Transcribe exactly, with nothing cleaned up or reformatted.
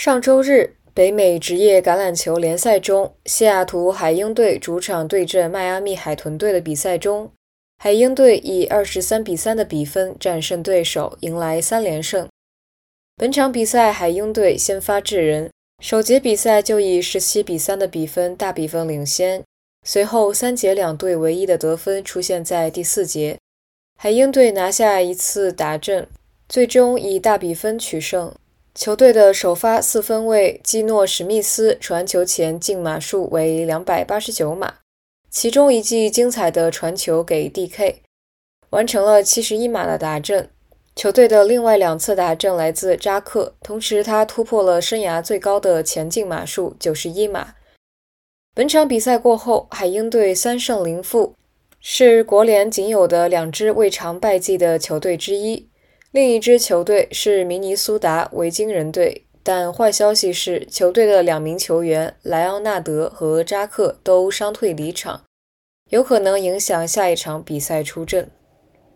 上周日，北美职业橄榄球联赛中，西雅图海鹰队主场对阵迈阿密海豚队的比赛中，海鹰队以二十三比三的比分战胜对手，迎来三连胜。本场比赛海鹰队先发制人，首节比赛就以十七比三的比分大比分领先，随后三节两队唯一的得分出现在第四节，海鹰队拿下一次达阵，最终以大比分取胜。球队的首发四分卫基诺史密斯传球前净码数为两百八十九码，其中一记精彩的传球给 D K， 完成了七十一码的达阵。球队的另外两次达阵来自扎克，同时他突破了生涯最高的前净码数九十一码。本场比赛过后，海鹰队三胜零负，是国联仅有的两支未尝败绩的球队之一。另一支球队是明尼苏达维京人队，但坏消息是球队的两名球员莱昂纳德和扎克都伤退离场，有可能影响下一场比赛出阵。